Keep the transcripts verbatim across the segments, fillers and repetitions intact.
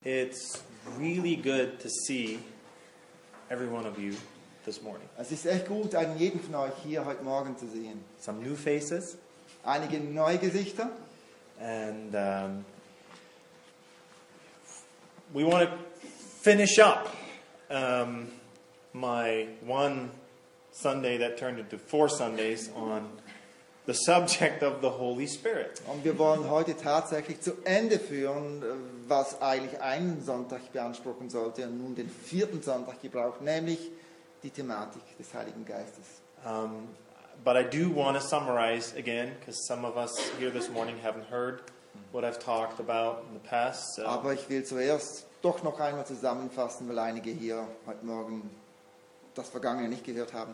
It's really good to see every one of you this morning. Es ist echt gut, einen jeden von euch hier heute Morgen zu sehen. Some new faces, Einige neue Gesichter. and um, we want to finish up um, my one Sunday that turned into four Sundays on the subject of the Holy Spirit. Und wir wollen heute tatsächlich zu Ende führen, was eigentlich einen Sonntag beanspruchen sollte und nun den vierten Sonntag gebraucht, nämlich die Thematik des Heiligen Geistes. Um, but I do want to summarize again, because some of us here this morning haven't heard what I've talked about in the past. So. Aber ich will zuerst doch noch einmal zusammenfassen, weil einige hier heute Morgen das Vergangene nicht gehört haben.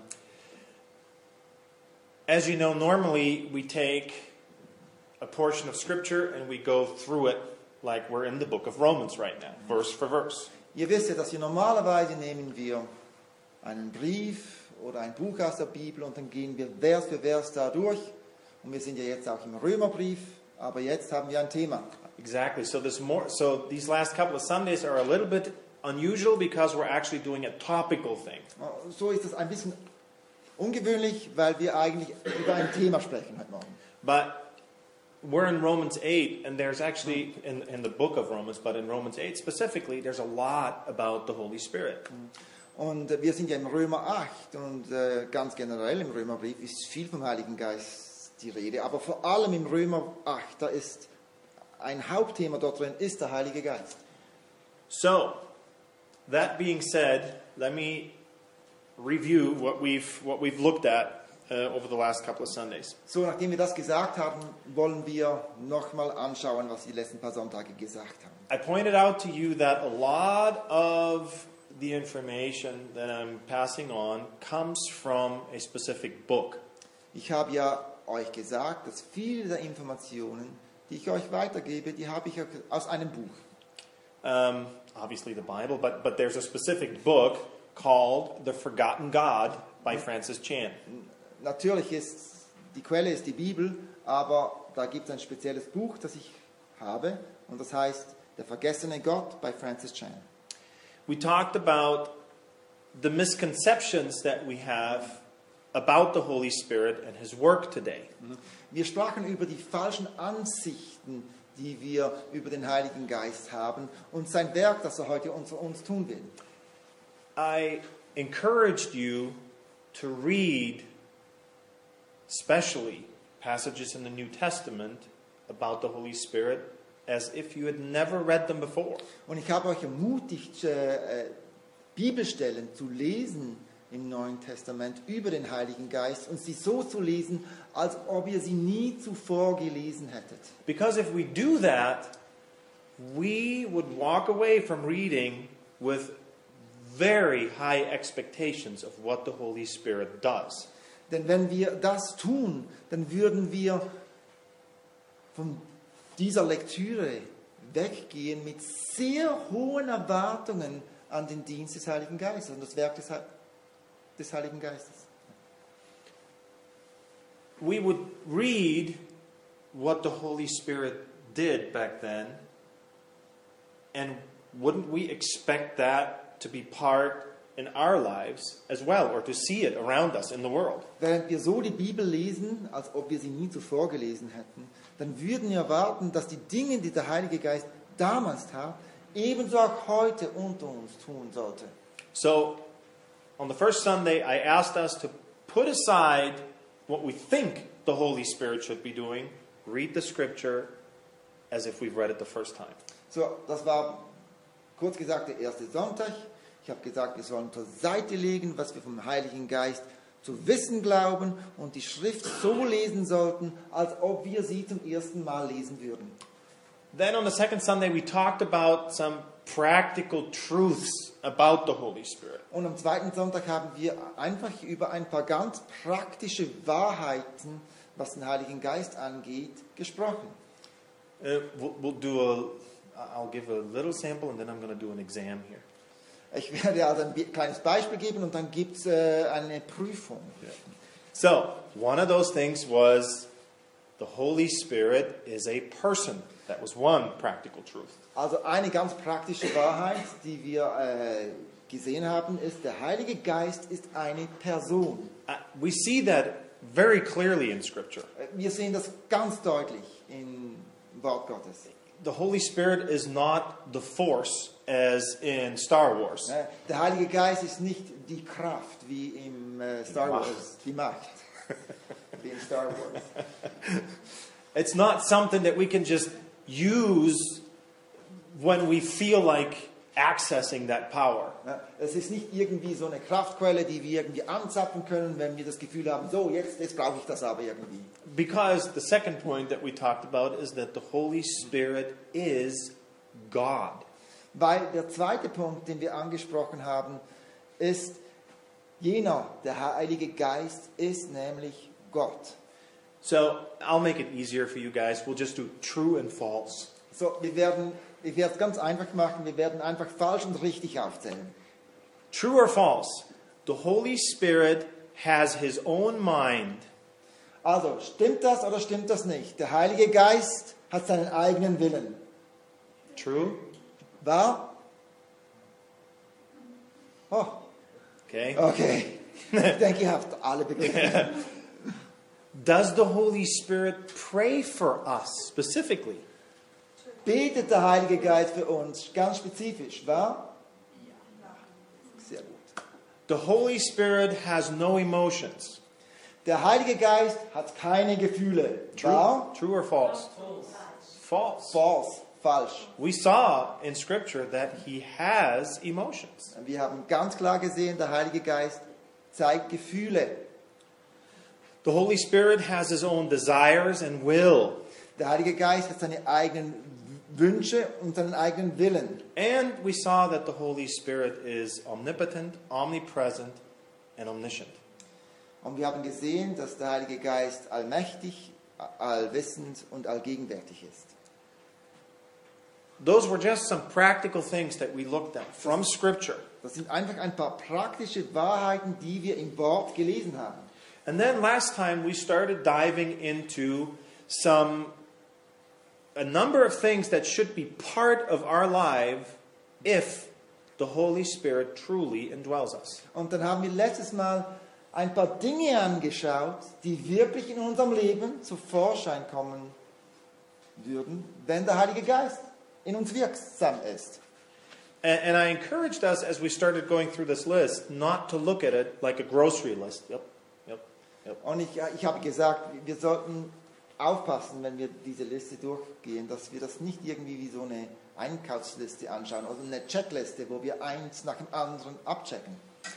As you know, normally we take a portion of Scripture and we go through it like we're in the book of Romans right now, verse for verse. Ihr wisst ja, dass wir normalerweise nehmen wir einen Brief oder ein Buch aus der Bibel und dann gehen wir Vers für Vers da durch. Und wir sind ja jetzt auch im Römerbrief, aber jetzt haben wir ein Thema. Exactly. So this more. So these last couple of Sundays are a little bit unusual because we're actually doing a topical thing. So ist es ein bisschen ungewöhnlich, weil wir eigentlich über ein Thema sprechen heute Morgen. But we're in Romans eight, and there's actually, in, in the book of Romans, but in Romans eight specifically, there's a lot about the Holy Spirit. Und wir sind ja im Römer acht und äh, ganz generell im Römerbrief ist viel vom Heiligen Geist die Rede. Aber vor allem im Römer acht, da ist ein Hauptthema dort drin, ist der Heilige Geist. So, that being said, let me review what we've what we've looked at uh, over the last couple of Sundays. So, nachdem wir das gesagt haben, wollen wir nochmal anschauen, was die letzten paar Sonntage gesagt haben. I pointed out to you that a lot of the information that I'm passing on comes from a specific book. Ich habe ja euch gesagt, dass viele der Informationen, die ich euch weitergebe, die habe ich aus einem Buch. Um, obviously the Bible, but but there's a specific book called The Forgotten God by Francis Chan. Natürlich ist die Quelle ist die Bibel, aber da gibt es ein spezielles Buch, das ich habe, und das heißt Der vergessene Gott bei Francis Chan. We talked about the misconceptions that we have about the Holy Spirit and His work today. Wir sprachen über die falschen Ansichten, die wir über den Heiligen Geist haben und sein Werk, das er heute unter uns tun will. I encouraged you to read, especially passages in the New Testament about the Holy Spirit, as if you had never read them before. Und ich habe euch ermutigt, äh, Bibelstellen zu lesen im Neuen Testament über den Heiligen Geist und sie so zu lesen, als ob ihr sie nie zuvor gelesen hättet. Because if we do that, we would walk away from reading with very high expectations of what the Holy Spirit does. Denn wenn wir das tun, dann würden wir von dieser Lektüre weggehen mit sehr hohen Erwartungen an den Dienst des Heiligen Geistes und das Werk des, He- des Heiligen Geistes. We would read what the Holy Spirit did back then, and wouldn't we expect that to be part in our lives as well, or to see it around us in the world? Während wir so die Bibel lesen, als ob wir sie nie zuvor gelesen hätten, dann würden wir erwarten, dass die Dinge, die der Heilige Geist damals tat, ebenso auch heute unter uns tun sollte. So, on the first Sunday, I asked us to put aside what we think the Holy Spirit should be doing, read the Scripture as if we've read it the first time. So, das war kurz gesagt der erste Sonntag. Ich habe gesagt, wir sollen zur Seite legen, was wir vom Heiligen Geist zu wissen glauben und die Schrift so lesen sollten, als ob wir sie zum ersten Mal lesen würden. Then on the second Sunday, we talked about some practical truths about the Holy Spirit. Und am zweiten Sonntag haben wir einfach über ein paar ganz praktische Wahrheiten, was den Heiligen Geist angeht, gesprochen. Uh, we'll, we'll do a, I'll give a little sample and then I'm going to do an exam here. Ich werde also ein kleines Beispiel geben und dann gibt es äh, eine Prüfung. So, one of those things was the Holy Spirit is a person. That was one practical truth. Also eine ganz praktische Wahrheit, die wir äh, gesehen haben, ist, der Heilige Geist ist eine Person. Uh, we see that very clearly in Scripture. Wir sehen das ganz deutlich im Wort Gottes. The Holy Spirit is not the force as in Star Wars. Äh, Der Heilige Geist ist nicht die Kraft wie im äh, Star Macht. Wars, die Macht, wie in Star Wars. It's not something that we can just use when we feel like accessing that power. Ja, Es ist nicht irgendwie so eine Kraftquelle, die wir irgendwie anzapfen können, wenn wir das Gefühl haben, so jetzt, jetzt brauche ich das aber irgendwie. Because the second point that we talked about is that the Holy Spirit is God. Weil der zweite Punkt, den wir angesprochen haben, ist jener, der Heilige Geist ist nämlich Gott. So I'll make it easier for you guys. We'll just do true and false. So, wir werden, ich werde es ganz einfach machen, wir werden einfach falsch und richtig aufzählen. True or false? The Holy Spirit has his own mind. Also, stimmt das oder stimmt das nicht? Der Heilige Geist hat seinen eigenen Willen. True? Wahr? Oh, Okay. okay. Ich denke, ihr habt alle begriffen. Does the Holy Spirit pray for us specifically? Betet der Heilige Geist für uns, ganz spezifisch, wahr? Sehr gut. The Holy Spirit has no emotions. Der Heilige Geist hat keine Gefühle, True, wahr? true or false? False. False, falsch. We saw in Scripture that he has emotions. Wir haben ganz klar gesehen, der Heilige Geist zeigt Gefühle. The Holy Spirit has his own desires and will. Der Heilige Geist hat seine eigenen Wünsche und seinen eigenen Willen. And we saw that the Holy Spirit is omnipotent, omnipresent, and omniscient. Und wir haben gesehen, dass der Heilige Geist allmächtig, allwissend und allgegenwärtig ist. Those were just some practical things that we looked at from Scripture. Das sind einfach ein paar praktische Wahrheiten, die wir im Wort gelesen haben. And then last time we started diving into some a number of things that should be part of our life if the Holy Spirit truly indwells us. Und dann haben wir letztes Mal ein paar Dinge angeschaut, die wirklich in unserem Leben zu Vorschein kommen würden, wenn der Heilige Geist in uns wirksam ist. And, and I encouraged us as we started going through this list not to look at it like a grocery list. Yep, yep, yep. Und ich, ich habe gesagt, wir sollten aufpassen, wenn wir diese Liste durchgehen, dass wir das nicht irgendwie wie so eine Einkaufsliste anschauen oder eine Checkliste, wo wir eins nach dem anderen abchecken.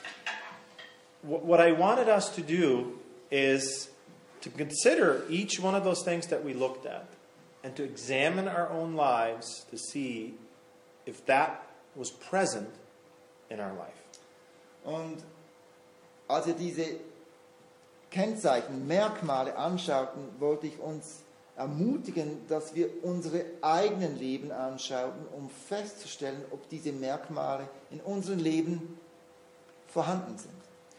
What I wanted us to do is to consider each one of those things that we looked at and to examine our own lives to see if that was present in our life. Und als wir diese Kennzeichen, Merkmale anschauten, wollte ich uns ermutigen, dass wir unsere eigenen Leben anschauen, um festzustellen, ob diese Merkmale in unserem Leben vorhanden sind.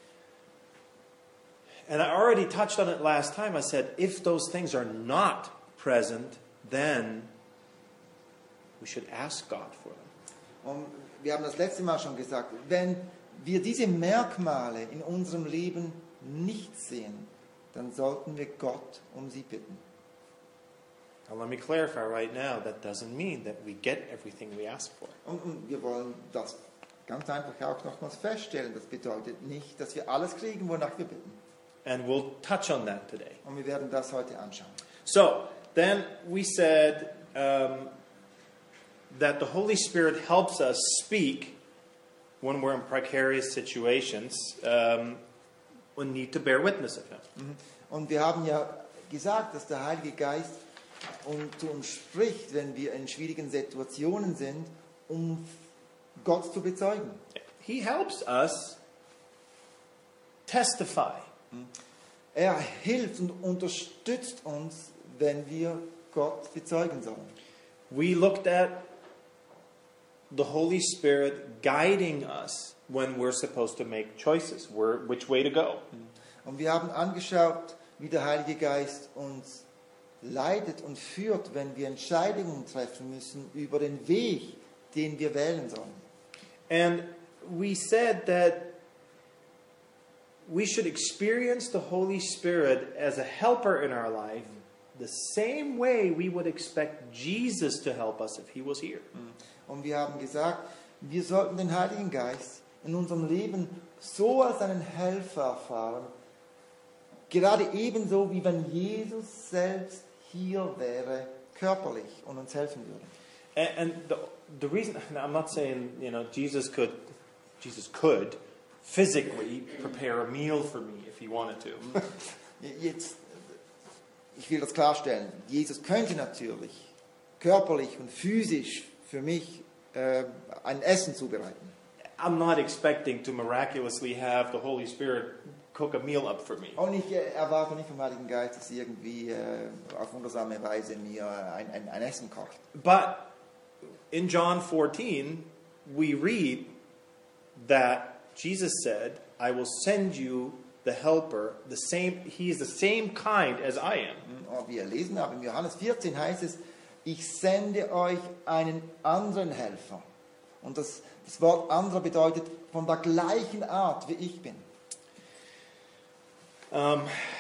And I already touched on it last time. I said, if those things are not present, then we should ask God for them. Und wir haben das letzte Mal schon gesagt, wenn wir diese Merkmale in unserem Leben nicht sehen, dann sollten wir Gott um sie bitten. Now let me clarify right now, that doesn't mean that we get everything we ask for. Und, und wir wollen das ganz einfach auch nochmals feststellen. Das bedeutet nicht, dass wir alles kriegen, wonach wir bitten. And we'll touch on that today. Und wir werden das heute anschauen. So, then we said um, that the Holy Spirit helps us speak when we're in precarious situations, um, we need to bear witness of Him. Und wir haben ja gesagt, dass der Heilige Geist zu uns spricht, wenn wir in schwierigen Situationen sind, um Gott zu bezeugen. He helps us testify. Er hilft und unterstützt uns, wenn wir Gott bezeugen sollen. We looked at the Holy Spirit guiding us when we're supposed to make choices, where, which way to go. Und wir haben angeschaut, wie der Heilige Geist uns leitet und führt, wenn wir Entscheidungen treffen müssen über den Weg, den wir wählen sollen. And we said that we should experience the Holy Spirit as a helper in our life the same way we would expect Jesus to help us if he was here. Und wir haben gesagt, wir sollten den Heiligen Geist in unserem Leben so als einen Helfer erfahren, gerade ebenso wie wenn Jesus selbst hier wäre, körperlich und uns helfen würde. And, and the, the reason, I'm not saying, you know, Jesus could, Jesus could physically prepare a meal for me if he wanted to. Jetzt, ich will das klarstellen. Jesus könnte natürlich körperlich und physisch für mich äh, ein Essen zubereiten. I'm not expecting to miraculously have the Holy Spirit cook a meal up for me. Und ich äh, erwarte nicht vom Heiligen Geist, dass irgendwie äh, auf wundersame Weise mir ein, ein, ein Essen kocht. But in John fourteen, we read that Jesus said, I will send you the helper, the same, he is the same kind as I am. Und wir lesen aber in Johannes vierzehn heißt es, ich sende euch einen anderen Helfer. Und das, das Wort anderer bedeutet von der gleichen Art, wie ich bin. Um,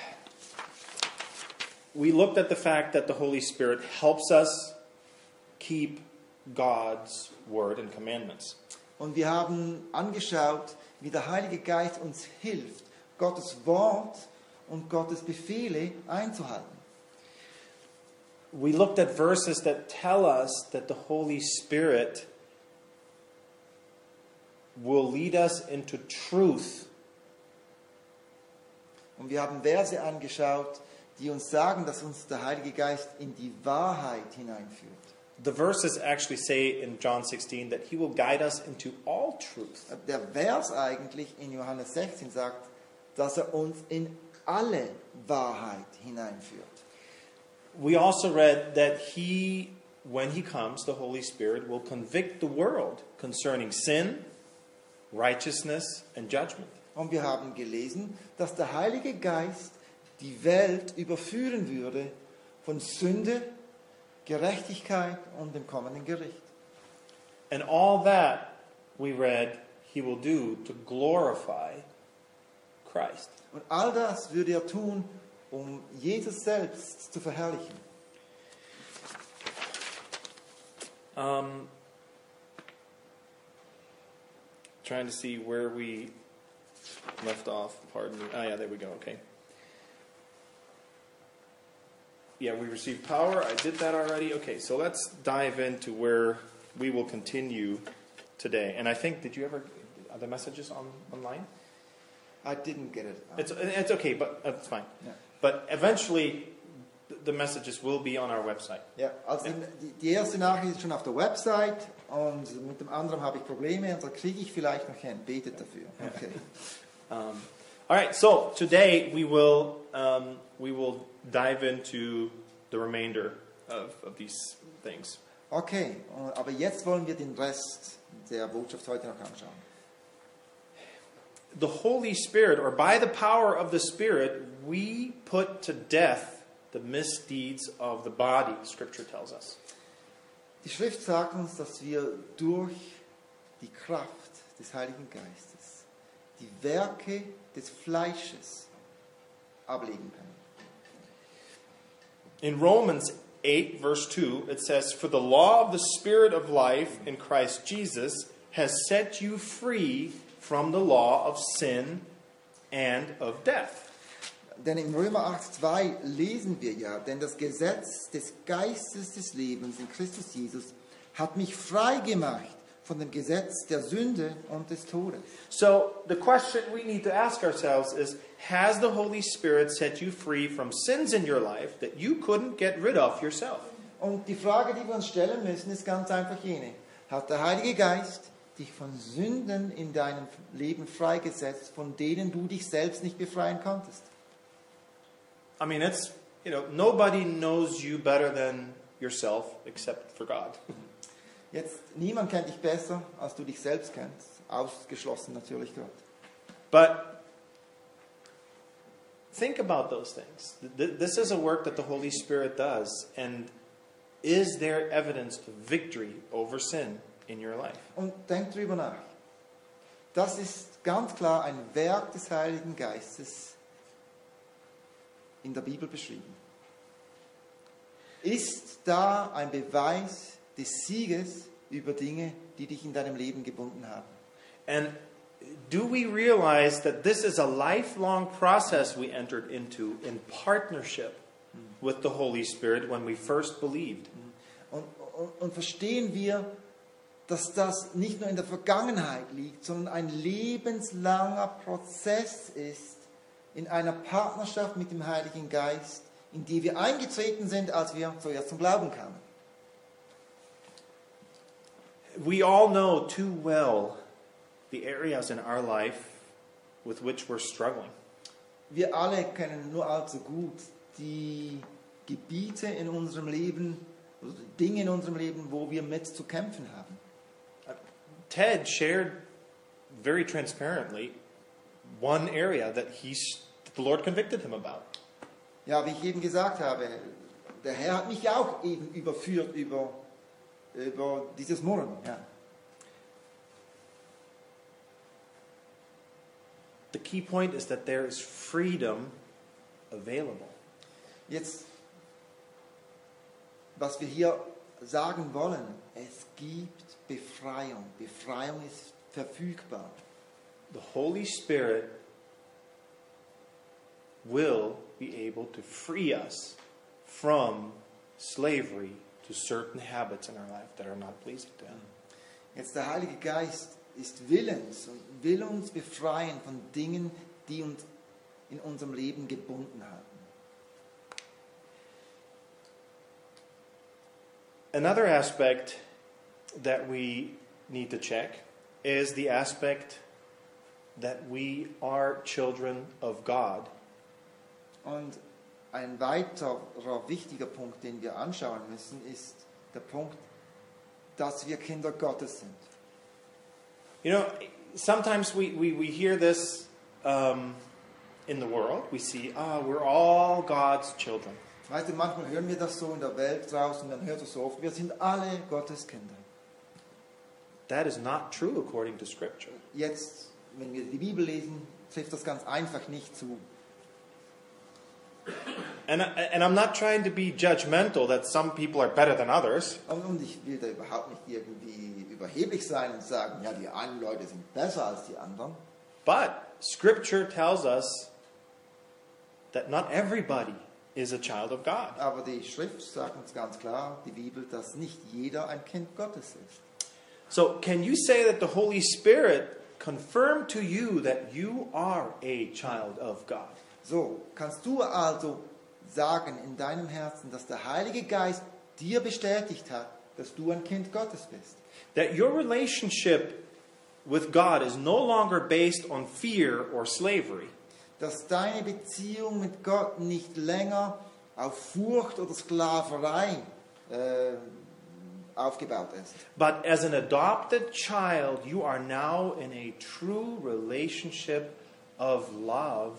we looked at the fact that the Holy Spirit helps us keep God's word and commandments. Und wir haben angeschaut, wie der Heilige Geist uns hilft, Gottes Wort und Gottes Befehle einzuhalten. We looked at verses that tell us that the Holy Spirit will lead us into truth. Und wir haben Verse angeschaut, die uns sagen, dass uns der Heilige Geist in die Wahrheit hineinführt. The verses actually say in John sixteen that he will guide us into all truth. Der Vers eigentlich in Johannes sechzehn sagt, dass er uns in alle Wahrheit hineinführt. We also read that he, when he comes, the Holy Spirit will convict the world concerning sin, righteousness, and judgment. Und wir haben gelesen, dass der Heilige Geist die Welt überführen würde von Sünde, Gerechtigkeit und dem kommenden Gericht. And all that, we read, he will do to glorify Christ. Und all das würde er tun, um Jesus selbst zu verherrlichen. Um, trying to see where we left off. Pardon me. Ah, yeah, there we go. Okay. Yeah, we received power. I did that already. Okay, so let's dive into where we will continue today. And I think, did you ever, are the messages on online? I didn't get it. It's it's okay, but uh, it's fine. Yeah. But eventually, the messages will be on our website. Ja, also die, die erste Nachricht ist schon auf der Website und mit dem anderen habe ich Probleme und da kriege ich vielleicht noch hin. Betet dafür. Okay. Um, all right, so today we will um, we will dive into the remainder of, of these things. Okay, aber jetzt wollen wir den Rest der Botschaft heute noch anschauen. The Holy Spirit, or by the power of the Spirit, we put to death the misdeeds of the body, Scripture tells us. Die Schrift sagt uns, dass wir durch die Kraft des Heiligen Geistes die Werke des Fleisches ablegen können. In Romans eight, verse two, it says, For the law of the Spirit of life in Christ Jesus has set you free from the law of sin and of death. Denn in Römer acht zwei lesen wir ja, denn das Gesetz des Geistes des Lebens in Christus Jesus hat mich frei gemacht von dem Gesetz der Sünde und des Todes. So the question we need to ask ourselves is, has the Holy Spirit set you free from sins in your life that you couldn't get rid of yourself? Und die Frage, die wir uns stellen müssen, ist ganz einfach jene. Hat der Heilige Geist dich von Sünden in deinem Leben freigesetzt, von denen du dich selbst nicht befreien konntest? I mean, it's, you know, nobody knows you better than yourself except for God. Jetzt, niemand kennt dich besser, als du dich selbst kennst. Ausgeschlossen natürlich Gott. But think about those things. Th- This is a work that the Holy Spirit does. And is there evidence of victory over sin in your life? Und denk drüber nach. Das ist ganz klar ein Werk des Heiligen Geistes in der Bibel beschrieben. Ist da ein Beweis des Sieges über Dinge, die dich in deinem Leben gebunden haben? And do we realize that this is a lifelong process we entered into in partnership with the Holy Spirit when we first believed? Und, und, und verstehen wir, dass das nicht nur in der Vergangenheit liegt, sondern ein lebenslanger Prozess ist in einer Partnerschaft mit dem Heiligen Geist, in die wir eingetreten sind, als wir zuerst zum Glauben kamen. We all know too well the areas in our life with which we're struggling. Wir alle kennen nur allzu gut die Gebiete in unserem Leben, oder die Dinge in unserem Leben, wo wir mit zu kämpfen haben. Ted shared very transparently one area that he's, that the Lord convicted him about. Ja, wie ich eben gesagt habe, der Herr hat mich auch eben überführt über, über dieses Murren. Ja. The key point is that there is freedom available. Jetzt, was wir hier sagen wollen, es gibt Befreiung. Befreiung ist verfügbar. The Holy Spirit will be able to free us from slavery to certain habits in our life that are not pleasing to Him. Jetzt der Heilige Geist ist willens und will uns befreien von Dingen, die uns in unserem Leben gebunden haben. Another aspect that we need to check is the aspect that we are children of God. Und ein weiterer wichtiger Punkt, den wir anschauen müssen, ist der Punkt, dass wir Kinder Gottes sind. You know, sometimes we, we, we hear this um, in the world. We see, ah, we're all God's children. Weißt du, manchmal hören wir das so in der Welt draußen, dann hört es so oft, wir sind alle Gottes Kinder. That is not true according to Scripture. Jetzt, wenn wir die Bibel lesen, trifft das ganz einfach nicht zu. And, I, and I'm not trying to be judgmental that some people are better than others. Und, und ich will da überhaupt nicht irgendwie überheblich sein und sagen, ja, die einen Leute sind besser als die anderen. But Scripture tells us that not everybody is a child of God. Aber die Schrift sagt uns ganz klar, die Bibel, dass nicht jeder ein Kind Gottes ist. So can you say that the Holy Spirit confirmed to you that you are a child of God? So, kannst du also sagen in deinem Herzen, dass der Heilige Geist dir bestätigt hat, dass du ein Kind Gottes bist? That your relationship with God is no longer based on fear or slavery. Dass deine Beziehung mit Gott nicht länger auf Furcht oder Sklaverei äh, aufgebaut ist. But as an adopted child, you are now in a true relationship of love.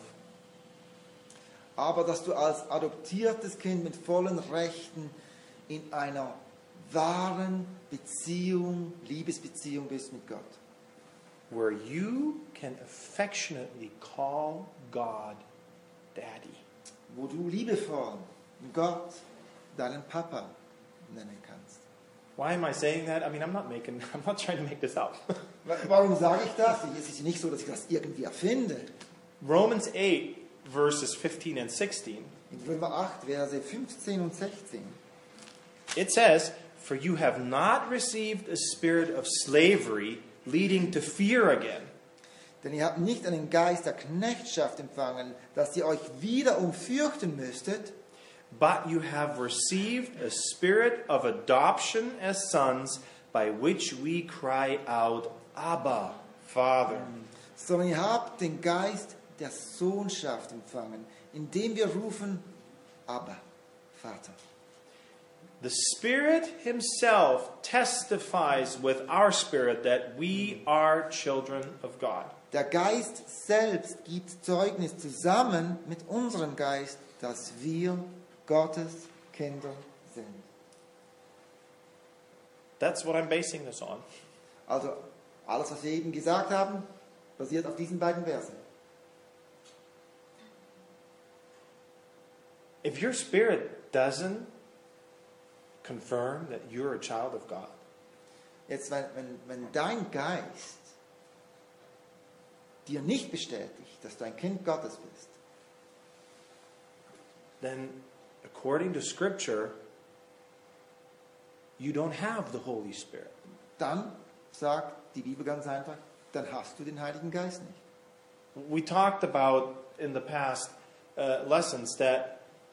Aber dass du als adoptiertes Kind mit vollen Rechten in einer wahren Beziehung, Liebesbeziehung bist mit Gott. Where you can affectionately call God Daddy. Wo du liebevoll Gott deinen Papa nennen kannst. Why am I saying that? I mean, I'm not making, I'm not trying to make this up. Warum sage ich das? Es ist nicht so, dass ich das irgendwie erfinde. Romans eight, verses fifteen and sixteen. In Römer acht, Verse fünfzehn und sechzehn. It says, "For you have not received a spirit of slavery, leading to fear again." Denn ihr habt nicht einen Geist der Knechtschaft empfangen, dass ihr euch wiederum fürchten müsstet, But you have received a spirit of adoption as sons, by which we cry out, Abba, Father. sondern ihr habt den Geist der Sohnschaft empfangen, indem wir rufen, Abba, Vater. The Spirit Himself testifies with our spirit that we are children of God. Der Geist selbst gibt Zeugnis zusammen mit unserem Geist, dass wir Gottes Kinder sind. That's what I'm basing this on. Also alles, was wir eben gesagt haben, basiert auf diesen beiden Versen. If your spirit doesn't confirm that you're a child of God, Jetzt, wenn, wenn, wenn dein Geist dir nicht bestätigt, dass du ein Kind Gottes bist, then according to Scripture, you don't have the Holy Spirit. dann sagt die Bibel ganz einfach, dann hast du den Heiligen Geist nicht. We talked about in the past uh, lessons that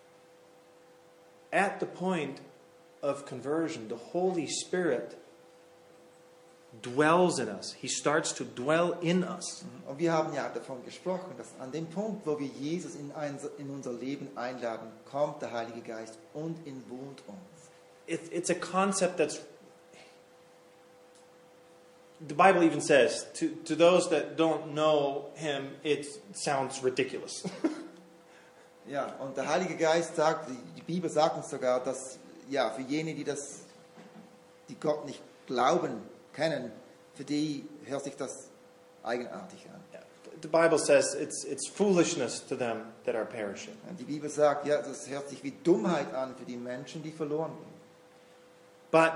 at the point of conversion, the Holy Spirit dwells in us. He starts to dwell in us. Und wir haben ja davon gesprochen, dass an dem Punkt, wo wir Jesus in, ein, in unser Leben einladen, kommt der Heilige Geist und ihn wohnt uns. It, it's a concept that's... The Bible even says, to, to those that don't know Him, it sounds ridiculous. Ja, und der Heilige Geist sagt, die Bibel sagt uns sogar, dass ja, für jene, die das, die Gott nicht glauben, kennen, für die hört sich das eigenartig an. Yeah. The Bible says it's, it's foolishness to them that are perishing. Und die Bibel sagt, ja, das hört sich wie Dummheit an für die Menschen, die verloren gehen. But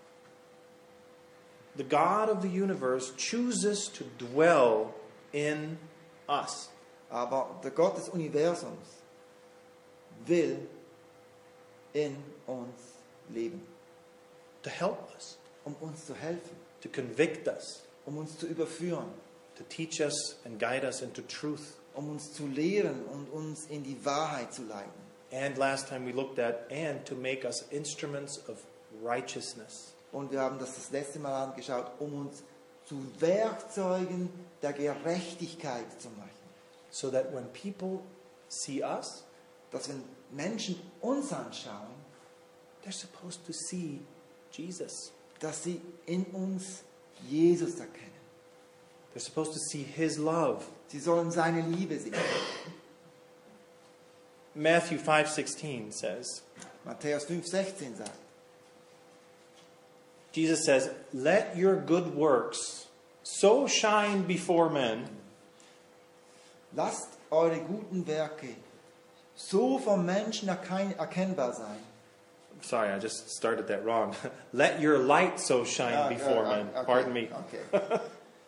the God of the universe chooses to dwell in us. Aber der Gott des Universums will in uns leben, To help us, um uns zu helfen, to convict us, um uns zu überführen, to teach us and guide us into truth. um uns zu lehren und uns in die Wahrheit zu leiten. And last time we looked at, and to make us instruments of righteousness. Und wir haben das das letzte Mal angeschaut, um uns zu Werkzeugen der Gerechtigkeit zu machen. So that when people see us, Dass wenn Menschen uns anschauen, they're supposed to see Jesus. dass sie in uns Jesus erkennen. They're supposed to see His love. Sie sollen seine Liebe sehen. Matthew five sixteen says, Matthäus fünf sechzehn sagt, Jesus says, "Let your good works so shine before men lasst eure guten Werke so vom Menschen erkein- erkennbar sein. Sorry, I just started that wrong. Let your light so shine Ah, before ah, men. okay, Pardon me. Okay.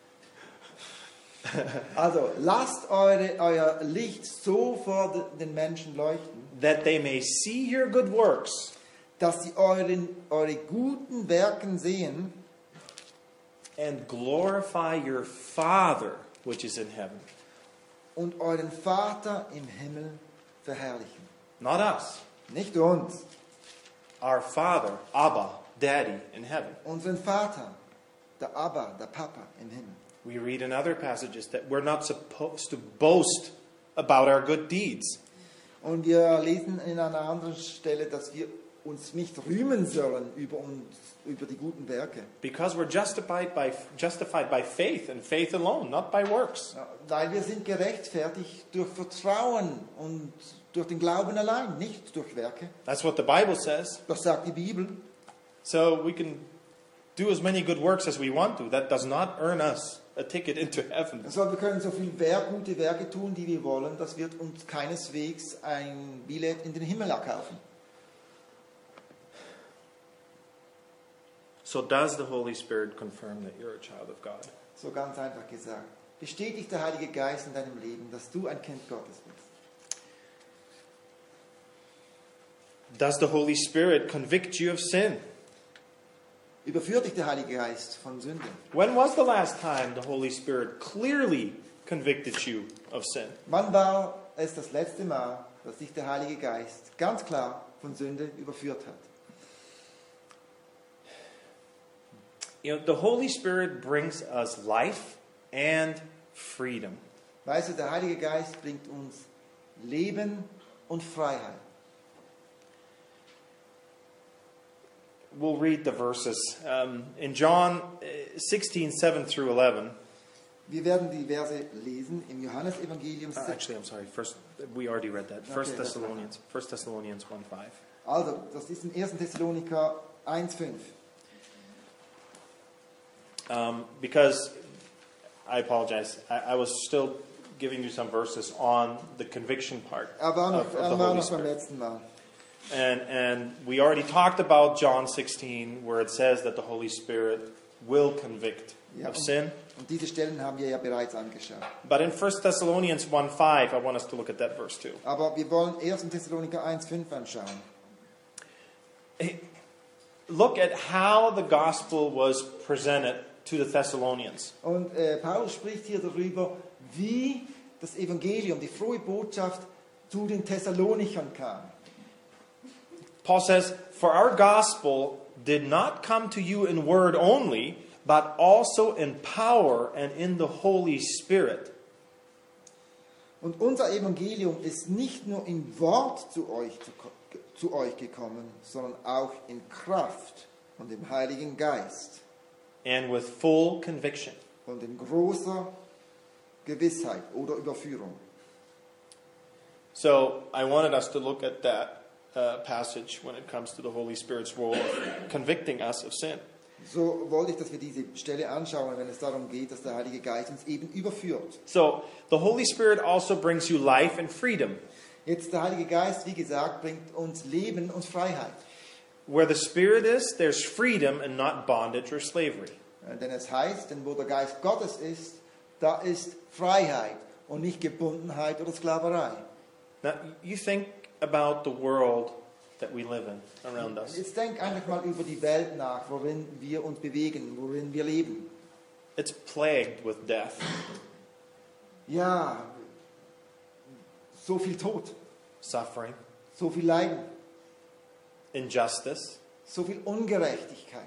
Also, lasst eure, euer Licht so vor de- den Menschen leuchten, That they may see your good works dass sie euren, eure guten Werken sehen and glorify your Father which is in heaven." und euren Vater im Himmel verherrlichen. Not us. Nicht uns, Our Father, Abba, Daddy in heaven. unseren Vater, der Abba, der Papa im Himmel. We read in other passages that we're not supposed to boast about our good deeds. Und wir lesen in einer anderen Stelle, dass wir uns nicht rühmen sollen über uns, über die guten Werke. Because we're justified by, justified by faith and faith alone, not by works. Ja, weil wir sind gerechtfertigt durch Vertrauen und durch den Glauben allein, nicht durch Werke. That's what the Bible says. Das sagt die Bibel. So we can do as many good works as we want to. That does not earn us a ticket into heaven. Also wir können so viel Werk, gute Werke tun, die wir wollen. Das wird uns keineswegs ein Billett in den Himmel erkaufen. So does the Holy Spirit confirm that you're a child of God? So ganz einfach gesagt. Bestätigt der Heilige Geist in deinem Leben, dass du ein Kind Gottes bist? Does the Holy Spirit convict you of sin? Überführt dich der Heilige Geist von Sünde? When was the last time the Holy Spirit clearly convicted you of sin? Wann war es das letzte Mal, dass dich der Heilige Geist ganz klar von Sünde überführt hat? You know, the Holy Spirit brings us life and freedom. Weißt du, der Heilige Geist bringt uns Leben und Freiheit. we'll read the verses. Um, in John sixteen, seven through eleven. Wir werden die Verse lesen im Johannesevangelium. Uh, actually, I'm sorry. First, we already read that. First Okay, Thessalonians. First Thessalonians one five. Also, das ist in ersten Thessaloniker eins fünf. Um, because I apologize, I, I was still giving you some verses on the conviction part Er war noch, of, of the er war Holy noch beim Spirit. letzten Mal. And and we already talked about John sixteen, where it says that the Holy Spirit will convict Ja, of und, sin. und diese Stellen haben wir ja bereits angeschaut. But in First Thessalonians one five, I want us to look at that verse too. Aber wir wollen ersten Thessaloniker eins fünf anschauen. Hey, look at how the gospel was presented to the Thessalonians. Und äh, Paulus spricht hier darüber, wie das Evangelium, die frohe Botschaft zu den Thessalonichern kam. Paul says, "For our gospel did not come to you in word only, but also in power and in the Holy Spirit." Und unser Evangelium ist nicht nur in Wort zu euch, zu, zu euch gekommen, sondern auch in Kraft und im Heiligen Geist And with full conviction. und in großer Gewissheit oder Überführung. So I wanted us to look at that uh, passage when it comes to the Holy Spirit's role of convicting us of sin. So wollte ich, dass wir diese Stelle anschauen, wenn es darum geht, dass der Heilige Geist uns eben überführt. So the Holy Spirit also brings you life and freedom. Jetzt der Heilige Geist, wie gesagt, bringt uns Leben und Freiheit. Where the Spirit is, there's freedom and not bondage or slavery. Denn es heißt, denn wo der Geist Gottes ist, da ist Freiheit und nicht Gebundenheit oder Sklaverei. Now you think about the world that we live in around us. Jetzt denk einfach mal über die Welt nach, worin wir uns bewegen, worin wir leben. It's plagued with death. Ja, so viel Tod, Suffering, so viel Leiden, injustice. so viel Ungerechtigkeit.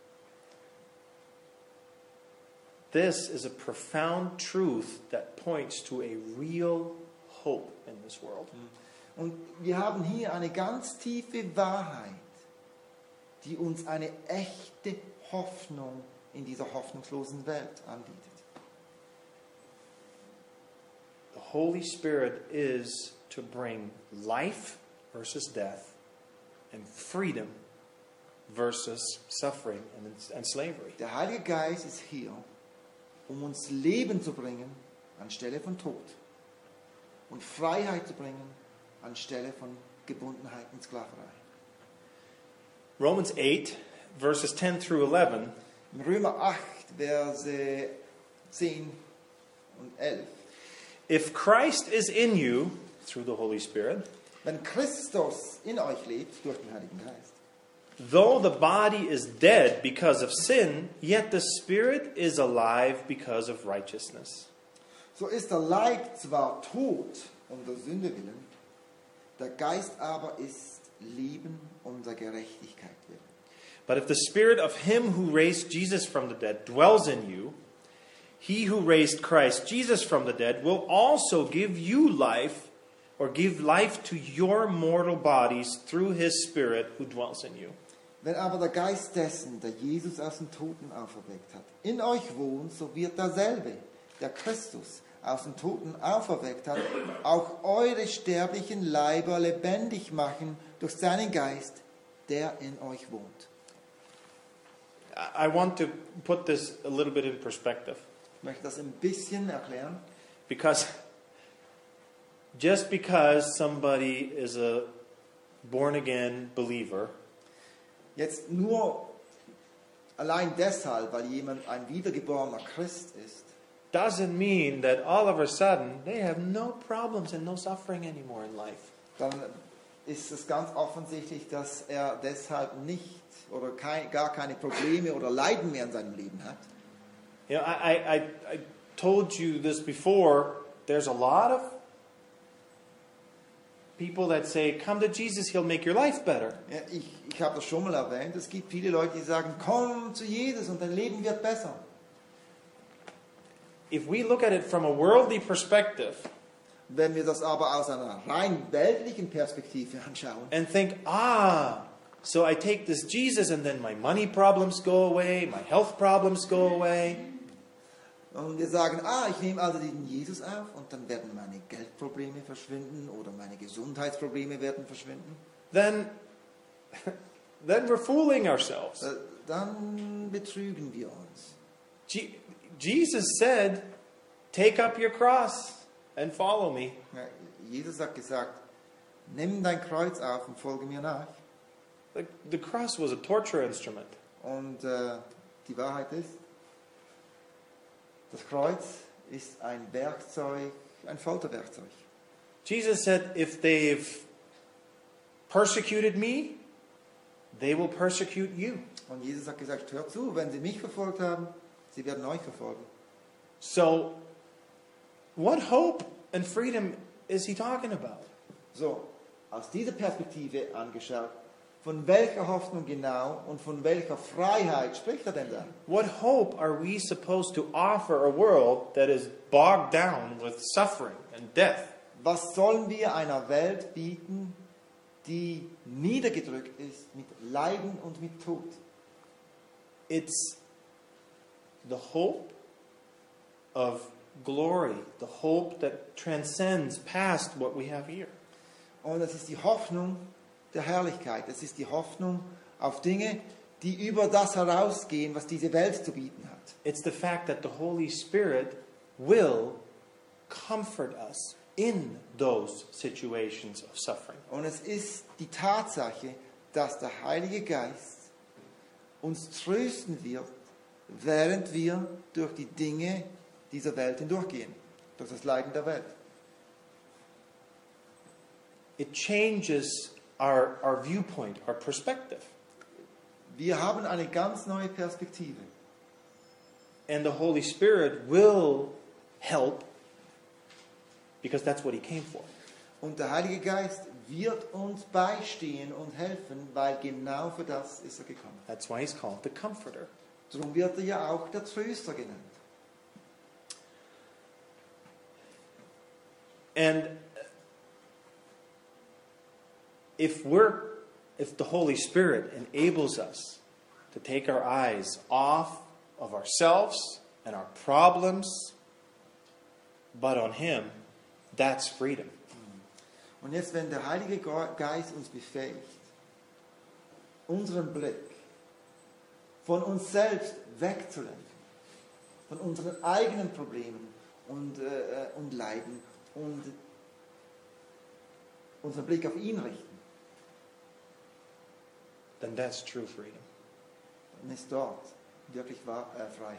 This is a profound truth that points to a real hope in this world. Und wir haben hier eine ganz tiefe Wahrheit, die uns eine echte Hoffnung in dieser hoffnungslosen Welt anbietet. The Holy Spirit is to bring life versus death and freedom versus suffering and, and slavery. Der Heilige Geist ist hier, um uns Leben zu bringen anstelle von Tod und Freiheit zu bringen anstelle von Gebundenheit und Sklaverei. Romans eight, verses ten through eleven. In Römer acht, Verse zehn und elf. If Christ is in you through the Holy Spirit, Wenn Christus in euch lebt durch den Heiligen Geist, though the body is dead because of sin, yet the Spirit is alive because of righteousness. so ist der Leib zwar tot um der Sünde willen, der Geist aber ist Leben um der Gerechtigkeit willen. But if the Spirit of Him who raised Jesus from the dead dwells in you, He who raised Christ Jesus from the dead will also give you life, or give life to your mortal bodies through His Spirit who dwells in you. Wenn aber der Geist dessen, der Jesus aus den Toten auferweckt hat, in euch wohnt, so wird derselbe, der Christus aus den Toten auferweckt hat, auch eure sterblichen Leiber lebendig machen durch seinen Geist, der in euch wohnt. I want to put this a little bit in perspective. Ich möchte das ein bisschen erklären. Because just because somebody is a born-again believer Jetzt nur allein deshalb, weil jemand ein wiedergeborener Christ ist, doesn't mean that all of a sudden they have no problems and no suffering anymore in life. dann ist es ganz offensichtlich, dass er deshalb nicht oder kein, gar keine Probleme oder Leiden mehr in seinem Leben hat. You know, I, I, I told you this before. There's a lot of people that say, come to Jesus, He'll make your life better. Ja, ich ich habe das schon mal erwähnt, es gibt viele Leute, die sagen, komm zu Jesus und dein Leben wird besser. If we look at it from a worldly perspective Wenn wir das aber aus einer rein weltlichen Perspektive anschauen and think, ah, So I take this Jesus and then my money problems go away, my health problems go away. Und wir sagen, ah, ich nehme also diesen Jesus auf und dann werden meine Geldprobleme verschwinden oder meine Gesundheitsprobleme werden verschwinden. Then, then we're fooling ourselves. Äh, Dann betrügen wir uns. Je- Jesus said, take up your cross and follow me. Ja, Jesus hat gesagt, nimm dein Kreuz auf und folge mir nach. The, the cross was a torture instrument. Und äh, die Wahrheit ist, das Kreuz ist ein Werkzeug, ein Folterwerkzeug. Jesus said, if they've persecuted me, they will persecute you. Und Jesus hat gesagt, hört zu, wenn sie mich verfolgt haben, sie werden euch verfolgen. So, what hope and freedom is he talking about? So, aus dieser Perspektive angeschaut, von welcher Hoffnung genau und von welcher Freiheit spricht er denn da? What hope are we supposed to offer a world that is bogged down with suffering and death? Was sollen wir einer Welt bieten, die niedergedrückt ist mit Leiden und mit Tod? It's the hope of glory, the hope that transcends past what we have here. Und es ist die Hoffnung der Herrlichkeit. Es ist die Hoffnung auf Dinge, die über das herausgehen, was diese Welt zu bieten hat. It's the fact that the Holy Spirit will comfort us in those situations of suffering. Und es ist die Tatsache, dass der Heilige Geist uns trösten wird, während wir durch die Dinge dieser Welt hindurchgehen, durch das Leiden der Welt. It changes our, our viewpoint, our perspective. Wir haben eine ganz neue Perspektive. And the Holy Spirit will help because that's what he came for. Und der Heilige Geist wird uns beistehen und helfen, weil genau für das ist er gekommen. That's why he's called the Comforter. Darum wird er ja auch der Tröster genannt. And if we're if the Holy Spirit enables us to take our eyes off of ourselves and our problems but on him, that's freedom. Und jetzt, wenn der Heilige Geist uns befähigt, unseren Blick von uns selbst wegzulenken, von unseren eigenen Problemen und, äh, und Leiden und unseren Blick auf ihn richten, Then that's true freedom. dann ist dort wirklich wahr, äh, Freiheit.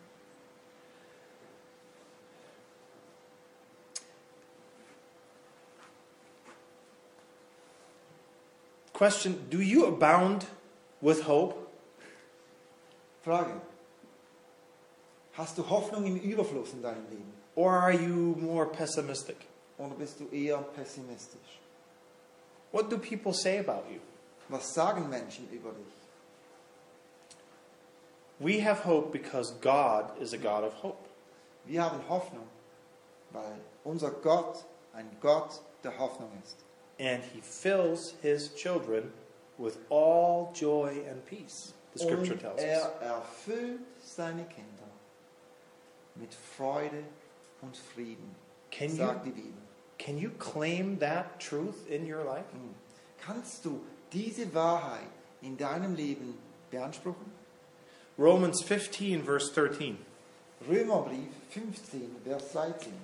Question, do you abound with hope? Frage. Hast du Hoffnung im Überfluss in deinem Leben? Or are you more pessimistic? Oder bist du eher pessimistisch? What do people say about you? Was sagen Menschen über dich? We have hope because God is a God of hope. Wir haben Hoffnung, weil unser Gott ein Gott der Hoffnung ist. And he fills his children with all joy and peace, the scripture Und tells us. er erfüllt seine Kinder mit Freude und Frieden, Can you, sagt die Bibel. can you claim that truth in your life? Hm. Kannst du diese Wahrheit in deinem Leben beanspruchen? Romans fifteen, verse thirteen. Römerbrief fünfzehn, Vers dreizehn.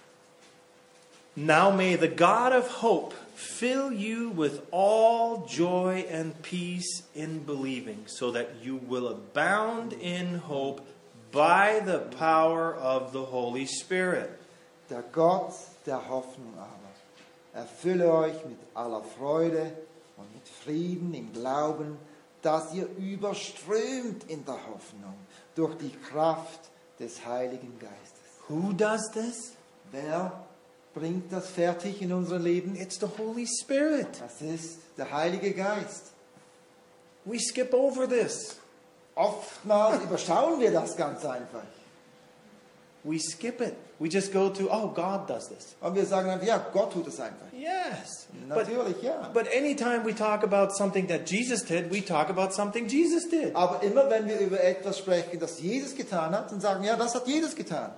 Now may the God of hope fill you with all joy and peace in believing, so that you will abound in hope by the power of the Holy Spirit. Der Gott der Hoffnung aber erfülle euch mit aller Freude und mit Frieden im Glauben, dass ihr überströmt in der Hoffnung durch die Kraft des Heiligen Geistes. Who does this? Wer bringt das fertig in unser Leben? It's the Holy Spirit. Das ist der Heilige Geist. We skip over this. Oftmals überschauen wir das ganz einfach. we skip it. We just go to, oh, God does this. Und wir sagen einfach, ja, Gott tut es einfach. Yes. But, Natürlich, ja. but anytime we talk about something that Jesus did, we talk about something Jesus did. Aber immer wenn wir über etwas sprechen, das Jesus getan hat, dann sagen wir, ja, das hat Jesus getan.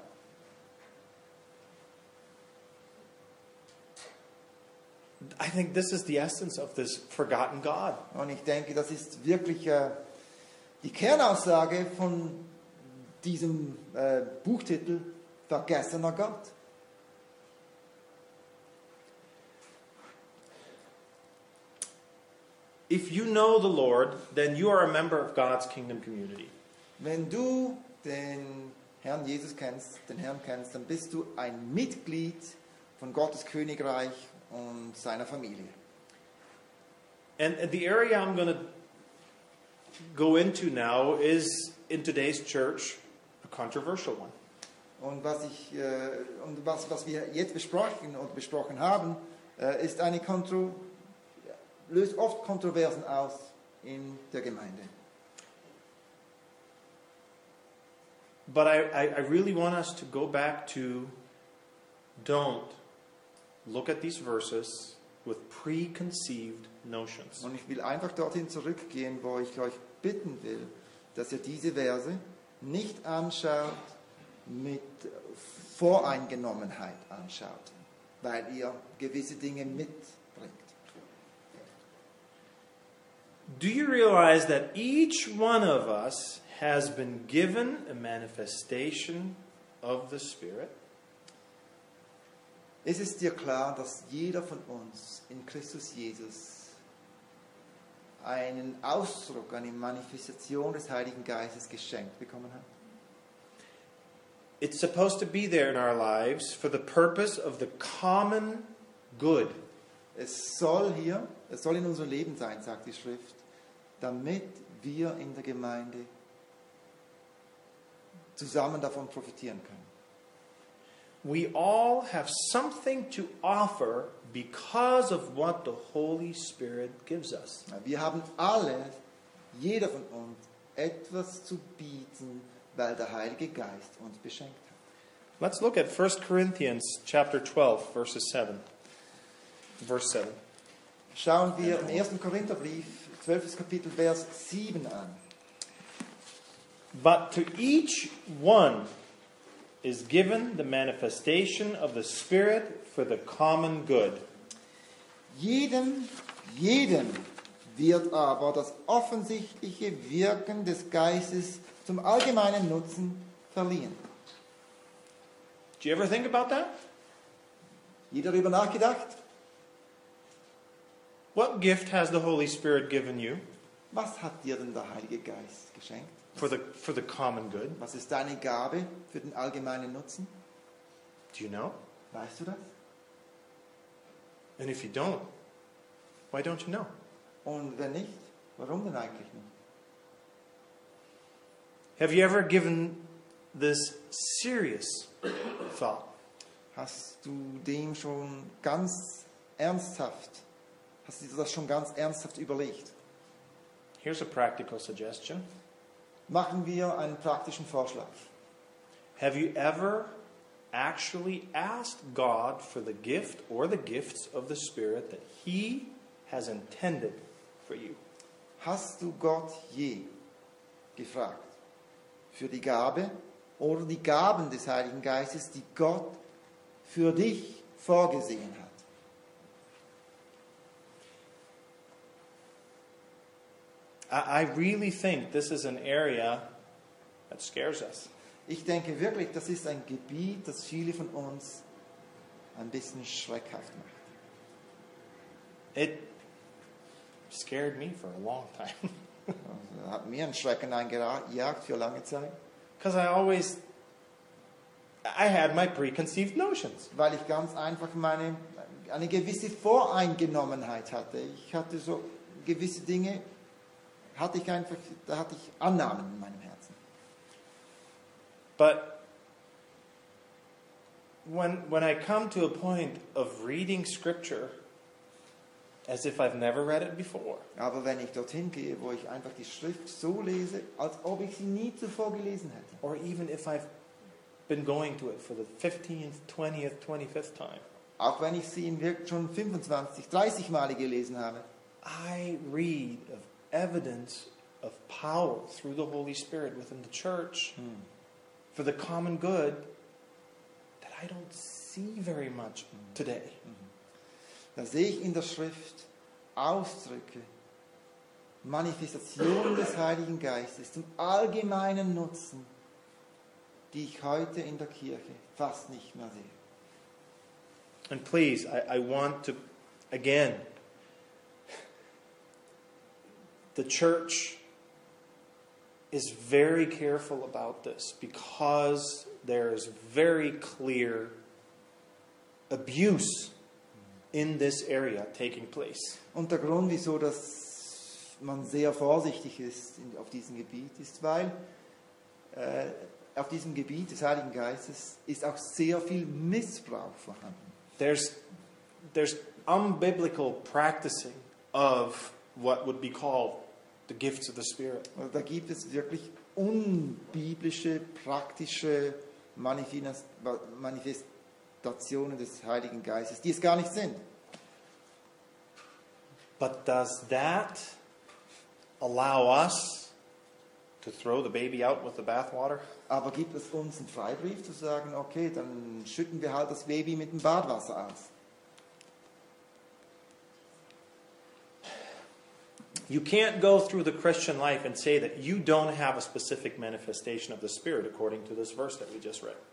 I think this is the essence of this forgotten God. Und ich denke, das ist wirklich äh, die Kernaussage von diesem äh, Buchtitel, Vergessener Gott. If you know the Lord, then you are a member of God's kingdom community. Wenn du den Herrn Jesus kennst, den Herrn kennst, dann bist du ein Mitglied von Gottes Königreich und seiner Familie. And the area I'm going to go into now is, in today's church, a controversial one. Und was, ich, äh, und was, was wir jetzt besprochen und besprochen haben, äh, ist eine Kontro löst oft Kontroversen aus in der Gemeinde. But I, I, I really want us to go back to, don't look at these verses with preconceived notions. Und ich will einfach dorthin zurückgehen, wo ich euch bitten will, dass ihr diese Verse nicht anschaut mit Voreingenommenheit anschaut, weil ihr gewisse Dinge mitbringt. Do you realize that each one of us has been given a manifestation of the Spirit? Es ist dir klar, dass jeder von uns in Christus Jesus einen Ausdruck, eine Manifestation des Heiligen Geistes geschenkt bekommen hat? It's supposed to be there in our lives for the purpose of the common good. Es soll hier, es soll in unserem Leben sein, sagt die Schrift, damit wir in der Gemeinde zusammen davon profitieren können. We all have something to offer because of what the Holy Spirit gives us. Wir haben alle, jeder von uns, etwas zu bieten, weil der Heilige Geist uns beschenkt hat. Let's look at First Corinthians chapter twelve, verses seven. Verse seven. Schauen wir im ersten Korintherbrief, zwölftes Kapitel, Vers sieben an. But to each one is given the manifestation of the Spirit for the common good. Jedem, jedem wird aber das offensichtliche Wirken des Geistes zum allgemeinen Nutzen verliehen. Do you ever think about that? Je darüber nachgedacht? What gift has the Holy Spirit given you Was hat dir denn der Heilige Geist geschenkt? for the, for the common good? Was ist deine Gabe für den allgemeinen Nutzen? Do you know? Weißt du das? And if you don't, why don't you know? Und wenn nicht, warum denn eigentlich nicht? Have you ever given this serious thought? Hast du dem schon ganz ernsthaft, hast du dir das schon ganz ernsthaft überlegt? Here's a practical suggestion. Machen wir einen praktischen Vorschlag. Have you ever actually asked God for the gift or the gifts of the Spirit that He has intended for you? Hast du Gott je gefragt für die Gabe oder die Gaben des Heiligen Geistes, die Gott für dich vorgesehen hat? I, I really think this is an area that scares us. Ich denke wirklich, das ist ein Gebiet, das viele von uns ein bisschen schreckhaft macht. It scared me for a long time. Also, hat mir einen Schrecken eingejagt für lange Zeit, Because I always, I had my preconceived notions. weil ich ganz einfach meine, eine gewisse Voreingenommenheit hatte. Ich hatte so gewisse Dinge, hatte ich einfach, da hatte ich Annahmen in meinem Herzen. But when, when I come to a point of reading Scripture as if I've never read it before, Aber wenn ich dorthin gehe, wo ich einfach die Schrift so lese, als ob ich sie nie zuvor gelesen hätte, or even if I've been going to it for the fifteenth, twentieth, twenty-fifth time. Auch wenn ich sie in wirklich schon fünfundzwanzig, dreißig Male gelesen habe. I read of evidence of power through the Holy Spirit within the church for the common good that I don't see very much today. Da sehe ich in der Schrift Ausdrücke, Manifestationen des Heiligen Geistes zum allgemeinen Nutzen, die ich heute in der Kirche fast nicht mehr sehe. And please, I, I want to, again, the church is very careful about this because there is very clear abuse in this area taking place. Und der Grund, wieso dass man sehr vorsichtig ist in, auf diesem Gebiet, ist, weil äh, auf diesem Gebiet des Heiligen Geistes ist auch sehr viel Missbrauch vorhanden. There's, there's unbiblical practicing of what would be called the gifts of the Spirit. Also da gibt es wirklich unbiblische, praktische Manifestationen des Heiligen Geistes, die es gar nicht sind. But does that allow us to throw the baby out with the bathwater? Aber gibt es uns einen Freibrief zu sagen, okay, dann schütten wir halt das Baby mit dem Badwasser aus? You can't go through the Christian life and say that you don't have a specific manifestation of the Spirit according to this verse that we just read.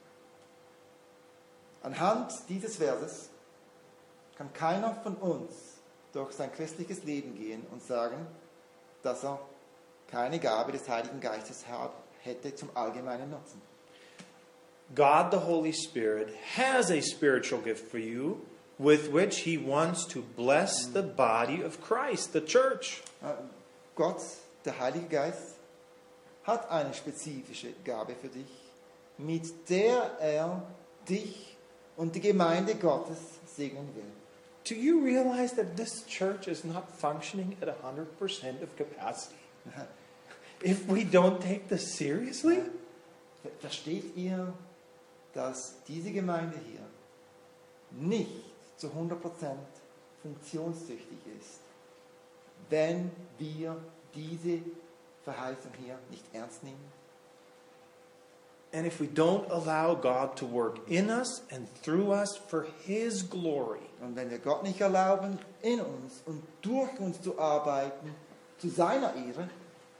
Anhand dieses Verses kann keiner von uns durch sein christliches Leben gehen und sagen, dass er keine Gabe des Heiligen Geistes hat, hätte zum allgemeinen Nutzen. God, the Holy Spirit, has a spiritual gift for you with which He wants to bless the body of Christ, the church. Gott, der Heilige Geist, hat eine spezifische Gabe für dich, mit der er dich und die Gemeinde Gottes segnen will. Do you realize that this church is not functioning at one hundred percent of capacity? If we don't take this seriously? Versteht ihr, dass diese Gemeinde hier nicht zu hundert Prozent funktionstüchtig ist, wenn wir diese Verheißung hier nicht ernst nehmen? And if we don't allow God to work in us and through us for His glory, Und wenn wir Gott nicht erlauben, in uns und durch uns zu arbeiten, zu seiner Ehre,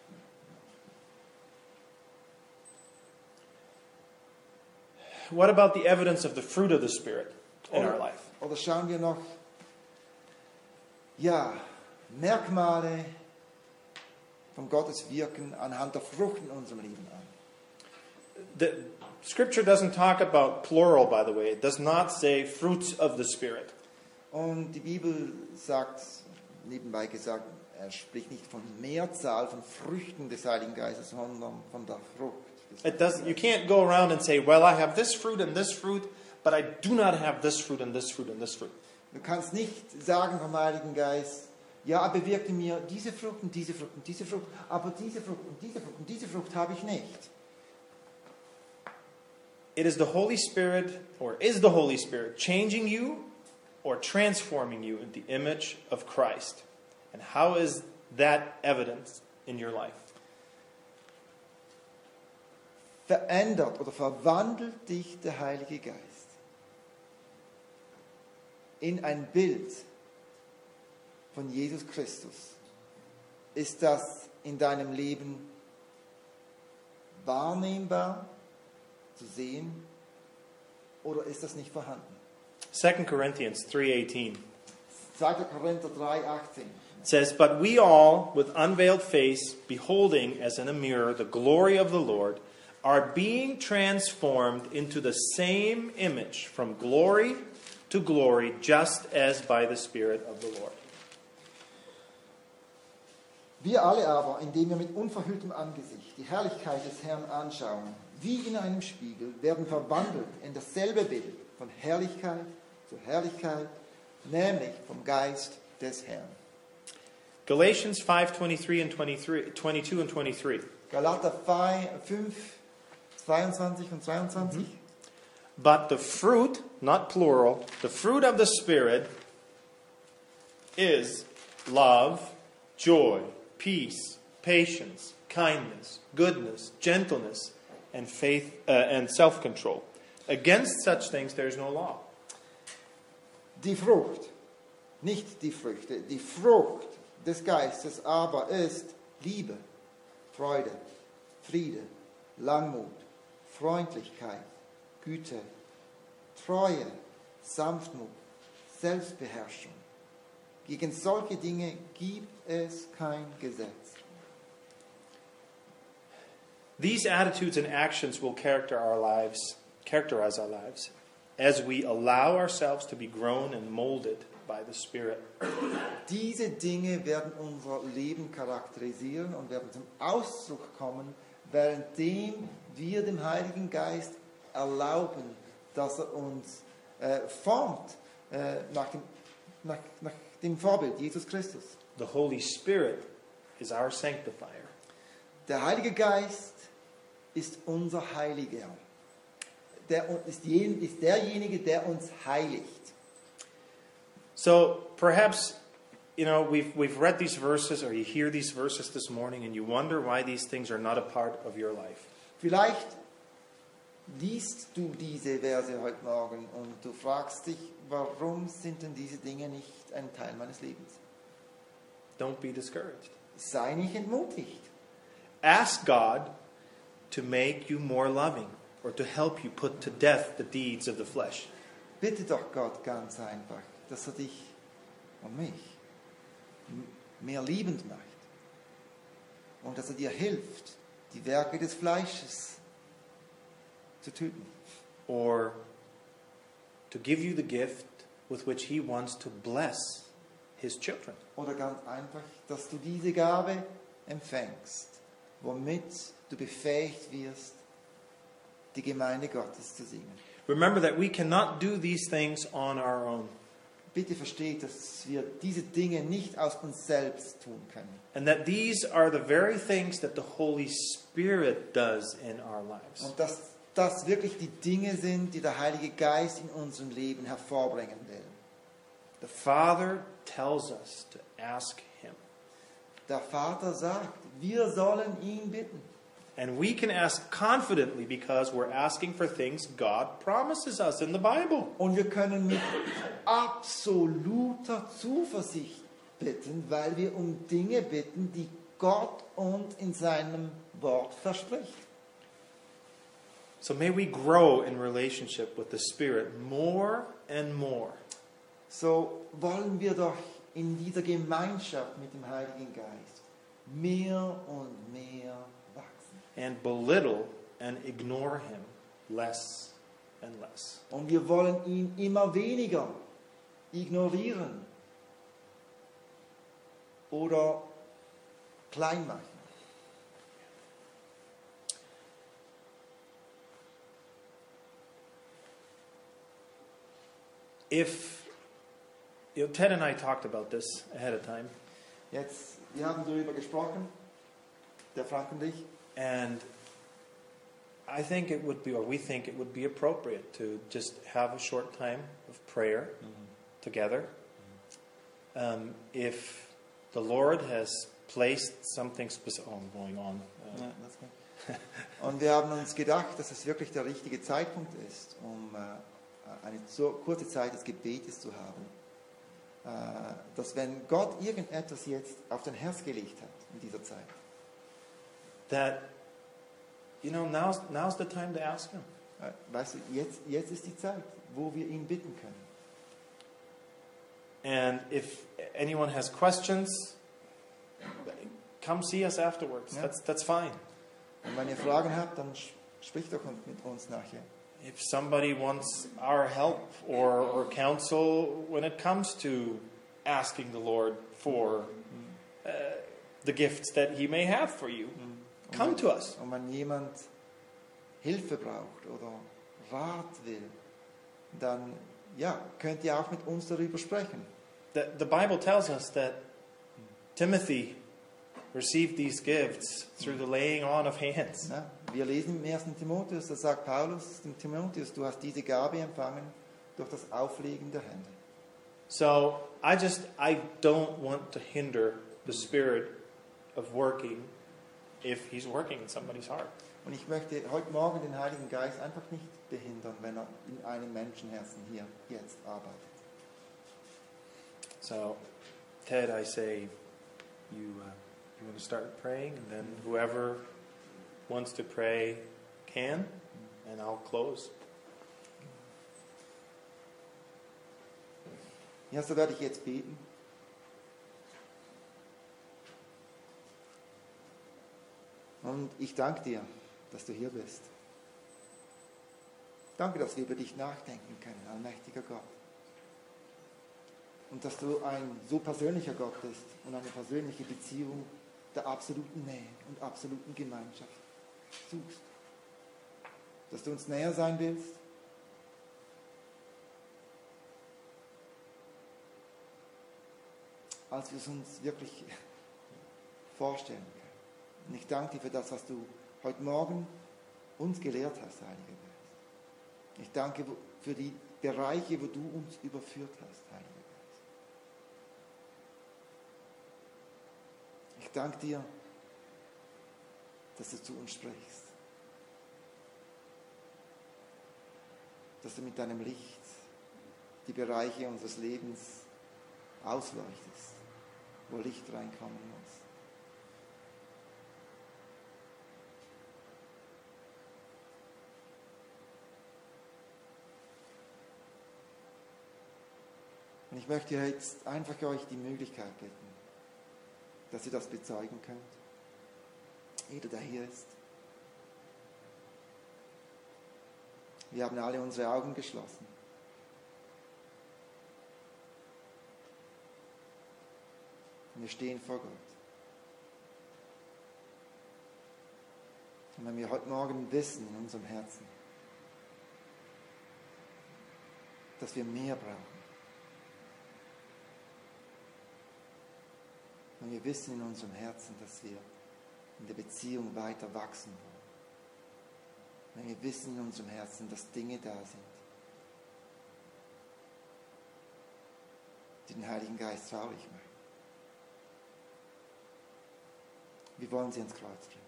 what about the evidence of the fruit of the Spirit in our life? oder schauen wir noch, ja, Merkmale von Gottes Wirken anhand der Frucht in unserem Leben an. The Scripture doesn't talk about plural, by the way. It does not say fruits of the Spirit. Und die Bibel sagt, nebenbei gesagt, er spricht nicht von Mehrzahl von Früchten des Heiligen Geistes, sondern von der Frucht. It doesn't. You can't go around and say, well, I have this fruit and this fruit, but I do not have this fruit and this fruit and this fruit. Du kannst nicht sagen vom Heiligen Geist, ja, er bewirkte mir diese Frucht und diese Frucht und diese Frucht, aber diese Frucht und diese Frucht und diese Frucht habe ich nicht. It is the Holy Spirit, or is the Holy Spirit, changing you or transforming you in the image of Christ. And how is that evidence in your life? Verändert oder verwandelt dich der Heilige Geist in ein Bild von Jesus Christus. Ist das in deinem Leben wahrnehmbar, zu sehen, oder ist das nicht vorhanden? Second Corinthians three eighteen zweiter Korinther drei achtzehn says, but we all, with unveiled face, beholding as in a mirror the glory of the Lord, are being transformed into the same image from glory to glory, just as by the Spirit of the Lord. Wir alle aber, indem wir mit unverhülltem Angesicht die Herrlichkeit des Herrn anschauen, wie in einem Spiegel, werden verwandelt in dasselbe Bild von Herrlichkeit zu Herrlichkeit, nämlich vom Geist des Herrn. Galatians five twenty-three and twenty-three, twenty-two and twenty-three. Galater fünf, zweiundzwanzig und zweiundzwanzig. But the fruit, not plural, the fruit of the Spirit is love, joy, peace, patience, kindness, goodness, gentleness, and faith uh, and self-control. Against such things there is no law. Die Frucht, nicht die Früchte, die Frucht des Geistes aber ist Liebe, Freude, Friede, Langmut, Freundlichkeit, Güte, Treue, Sanftmut, Selbstbeherrschung. Gegen solche Dinge gibt es kein Gesetz. These attitudes and actions will character our lives, characterize our lives as we allow ourselves to be grown and molded by the Spirit. Diese Dinge werden unser Leben charakterisieren und werden zum Ausdruck kommen, währenddem wir dem Heiligen Geist erlauben, dass er uns äh, formt äh, nach, dem, nach, nach dem Vorbild Jesus Christus. The Holy Spirit is our sanctifier. Der Heilige Geist ist unser Heiliger. Der ist, jen, ist derjenige, der uns heiligt. So perhaps, you know, we've, we've read these verses, or you hear these verses this morning, and you wonder why these things are not a part of your life. Vielleicht liest du diese Verse heute Morgen und du fragst dich, warum sind denn diese Dinge nicht ein Teil meines Lebens? Don't be discouraged. Sei nicht entmutigt. Ask God to make you more loving, or to help you put to death the deeds of the flesh. Bitte doch Gott ganz einfach, dass er dich und mich mehr liebend macht und dass er dir hilft, die Werke des Fleisches zu töten. Or to give you the gift with which He wants to bless His children. Oder ganz einfach, dass du diese Gabe empfängst, womit du befähigt wirst, die Gemeinde Gottes zu singen. Remember that we cannot do these things on our own. Bitte versteht, dass wir diese Dinge nicht aus uns selbst tun können. And that these are the very things that the Holy Spirit does in our lives. Und dass das wirklich die Dinge sind, die der Heilige Geist in unserem Leben hervorbringen will. The Father tells us to ask Him. Der Vater sagt, wir sollen ihn bitten. And we can ask confidently because we're asking for things God promises us in the Bible. Und wir können mit absoluter Zuversicht bitten, weil wir um Dinge bitten, die Gott uns in seinem Wort verspricht. So may we grow in relationship with the Spirit more and more. So wollen wir doch in dieser Gemeinschaft mit dem Heiligen Geist mehr und mehr wachsen. And belittle and ignore Him less and less. Und wir wollen ihn immer weniger ignorieren oder klein machen. If, you know, Ted and I talked about this ahead of time, Jetzt, wir haben darüber gesprochen, der Frank und ich, and I think it would be, or we think it would be appropriate to just have a short time of prayer together. Um, if the Lord has placed something specific, oh, I'm going on. Uh, Ja, das geht. Und wir haben uns gedacht, dass es wirklich der richtige Zeitpunkt ist, um äh, eine so kurze Zeit des Gebetes zu haben. Äh, dass wenn Gott irgendetwas jetzt auf dein Herz gelegt hat in dieser Zeit, that, you know, now's, now's the time to ask Him. äh, weißt du, jetzt, jetzt ist die Zeit, wo wir ihn bitten können. And if anyone has questions, come see us afterwards. Yeah. That's, that's fine. Und wenn ihr Fragen habt, dann sch- spricht doch mit uns nachher. If somebody wants our help or, or counsel when it comes to asking the Lord for uh, the gifts that He may have for you, come to us. Und wenn jemand Hilfe braucht oder Rat will, dann ja, könnt ihr auch mit uns darüber sprechen. The, the Bible tells us that Timothy received these gifts through the laying on of hands. Ja, Wir lesen im ersten Timotheus, da sagt Paulus dem Timotheus, du hast diese Gabe empfangen durch das Auflegen der Hände. So I just, I don't want to hinder the Spirit of working if He's working in somebody's heart. Und ich möchte heute Morgen den Heiligen Geist einfach nicht behindern, wenn er in einem Menschenherzen hier jetzt arbeitet. So, Ted, I say, you uh, you want to start praying, and then whoever wants to pray can, and I'll close. Ja, so werde ich jetzt beten. Und ich danke dir, dass du hier bist. Danke, dass wir über dich nachdenken können, allmächtiger Gott. Und dass du ein so persönlicher Gott bist und eine persönliche Beziehung der absoluten Nähe und absoluten Gemeinschaft suchst. Dass du uns näher sein willst. Als wir es uns wirklich vorstellen können. Und ich danke dir für das, was du heute Morgen uns gelehrt hast, Heiliger Geist. Ich danke für die Bereiche, wo du uns überführt hast, Heiliger Geist. Ich danke dir, dass du zu uns sprichst. Dass du mit deinem Licht die Bereiche unseres Lebens ausleuchtest, wo Licht reinkommen muss. Und ich möchte jetzt einfach euch die Möglichkeit geben, dass ihr das bezeugen könnt. Jeder, der hier ist. Wir haben alle unsere Augen geschlossen. Und wir stehen vor Gott. Und wenn wir heute Morgen wissen in unserem Herzen, dass wir mehr brauchen, wenn wir wissen in unserem Herzen, dass wir in der Beziehung weiter wachsen wollen, wenn wir wissen in unserem Herzen, dass Dinge da sind, die den Heiligen Geist traurig machen, wir wollen sie ins Kreuz bringen.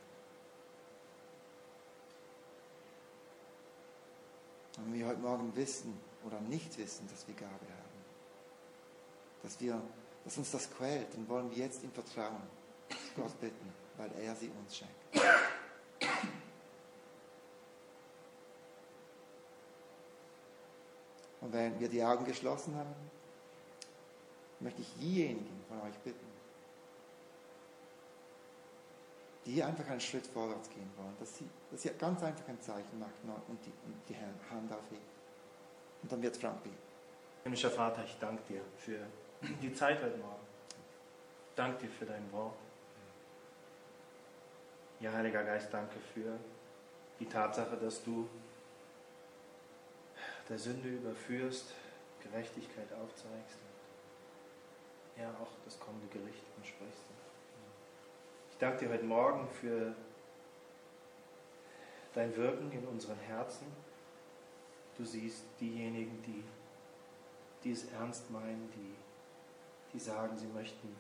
Und wenn wir heute Morgen wissen oder nicht wissen, dass wir Gabe haben, dass, wir, dass uns das quält, dann wollen wir jetzt im Vertrauen Gott bitten, weil er sie uns schenkt. Und wenn wir die Augen geschlossen haben, möchte ich diejenigen von euch bitten, die hier einfach einen Schritt vorwärts gehen wollen, dass sie, dass sie ganz einfach ein Zeichen macht und die, und die Hand aufhebt. Und dann wird Frank beten. Himmlischer Vater, ich danke dir für die Zeit heute Morgen. Ich danke dir für dein Wort. Ja, Heiliger Geist, danke für die Tatsache, dass du der Sünde überführst, Gerechtigkeit aufzeigst und ja auch das kommende Gericht ansprichst. Ich danke dir heute Morgen für dein Wirken in unseren Herzen. Du siehst diejenigen, die, die es ernst meinen, die, die sagen, sie möchten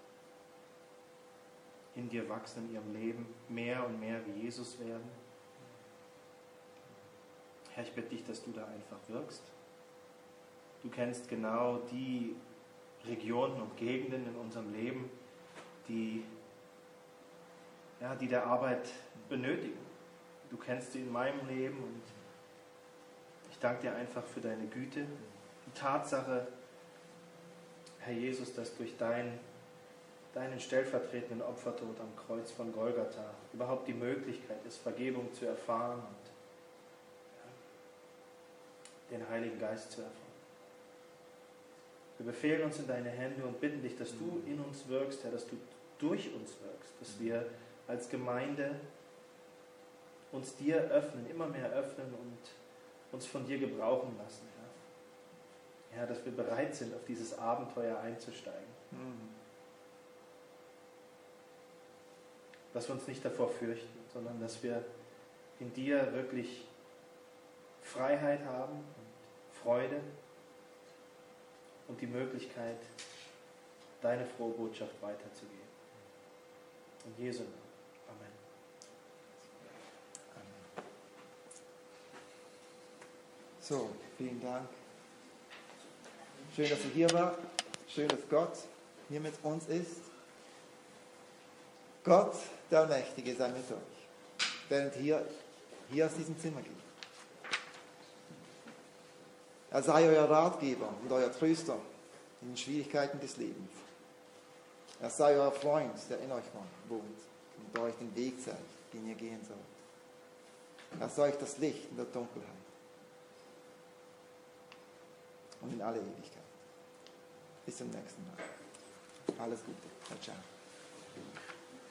in dir wachsen, in ihrem Leben mehr und mehr wie Jesus werden. Herr, ich bitte dich, dass du da einfach wirkst. Du kennst genau die Regionen und Gegenden in unserem Leben, die, ja, die der Arbeit benötigen. Du kennst sie in meinem Leben und ich danke dir einfach für deine Güte. Die Tatsache, Herr Jesus, dass durch dein, deinen stellvertretenden Opfertod am Kreuz von Golgatha überhaupt die Möglichkeit ist, Vergebung zu erfahren und ja, den Heiligen Geist zu erfahren. Wir befehlen uns in deine Hände und bitten dich, dass du in uns wirkst, Herr, dass du durch uns wirkst, dass wir als Gemeinde uns dir öffnen, immer mehr öffnen und uns von dir gebrauchen lassen, Herr. Ja, dass wir bereit sind, auf dieses Abenteuer einzusteigen. Mhm. Dass wir uns nicht davor fürchten, sondern dass wir in dir wirklich Freiheit haben und Freude und die Möglichkeit, deine frohe Botschaft weiterzugeben. In Jesu Namen. Amen. So, vielen Dank. Schön, dass ihr hier wart. Schön, dass Gott hier mit uns ist. Gott, der Allmächtige, sei mit euch, während ihr hier aus diesem Zimmer geht. Er sei euer Ratgeber und euer Tröster in den Schwierigkeiten des Lebens. Er sei euer Freund, der in euch wohnt und euch den Weg zeigt, den ihr gehen sollt. Er sei euch das Licht in der Dunkelheit und in alle Ewigkeit. Bis zum nächsten Mal. Alles Gute. Ciao, ciao.